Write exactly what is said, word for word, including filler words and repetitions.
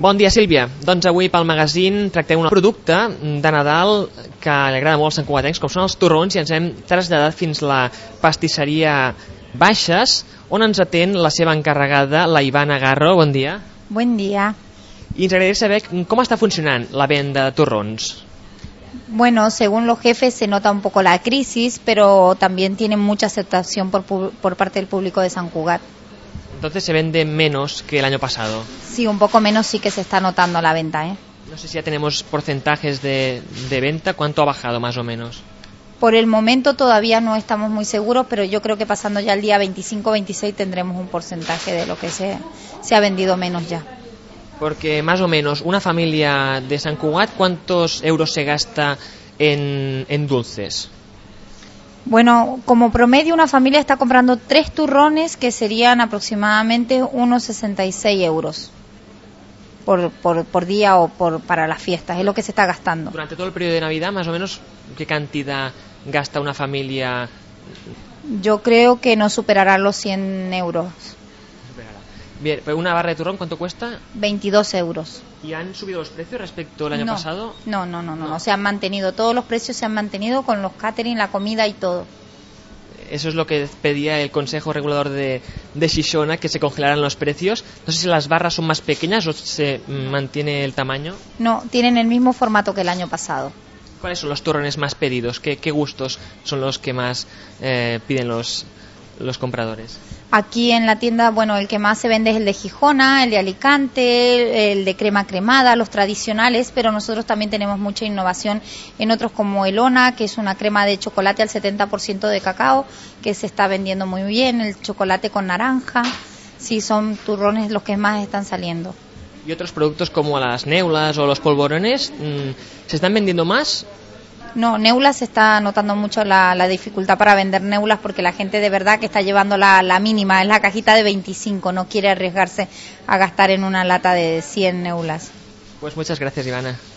Bon dia, Sílvia. Doncs avui pel magazín tractem un producte de Nadal que li agrada molt als santcugatencs, com són els torrons, i ens hem traslladat fins la pastisseria Baixes, on ens atén la seva encarregada, la Ivana Garro. Bon dia. Buen día. I ens agradaria saber com està funcionant la venda de torrons. Bueno, según los jefes se nota un poco la crisis, pero también tienen mucha aceptación por, por parte del público de San Cugat. Entonces se vende menos que el año pasado. Sí, un poco menos sí que se está notando la venta, ¿eh? No sé si ya tenemos porcentajes de, de venta, ¿cuánto ha bajado más o menos? Por el momento todavía no estamos muy seguros, pero yo creo que pasando ya el día veinticinco veintiséis tendremos un porcentaje de lo que se, se ha vendido menos ya. Porque más o menos una familia de San Cugat, ¿cuántos euros se gasta en, en dulces? Bueno, como promedio una familia está comprando tres turrones que serían aproximadamente unos sesenta y seis euros por, por, por día o por para las fiestas, es lo que se está gastando. Durante todo el periodo de Navidad, más o menos, ¿qué cantidad gasta una familia? Yo creo que no superará los cien euros. Bien, pero una barra de turrón, ¿cuánto cuesta? veintidós euros. ¿Y han subido los precios respecto al año no, pasado? No, no, no, no, no, se han mantenido, todos los precios se han mantenido con los catering, la comida y todo. Eso es lo que pedía el Consejo Regulador de, de Xixona, que se congelaran los precios. No sé si las barras son más pequeñas o se mantiene el tamaño. No, tienen el mismo formato que el año pasado. ¿Cuáles son los turrones más pedidos? ¿Qué, qué gustos son los que más eh, piden los, los compradores? Aquí en la tienda, bueno, el que más se vende es el de Gijona, el de Alicante, el de crema cremada, los tradicionales, pero nosotros también tenemos mucha innovación en otros como el Ona, que es una crema de chocolate al setenta por ciento de cacao, que se está vendiendo muy bien, el chocolate con naranja, sí, son turrones los que más están saliendo. ¿Y otros productos como las neulas o los polvorones, mmm, se están vendiendo más? No, neulas se está notando mucho la, la dificultad para vender neulas porque la gente de verdad que está llevando la, la mínima, es la cajita de veinticinco, no quiere arriesgarse a gastar en una lata de cien neulas. Pues muchas gracias, Ivana.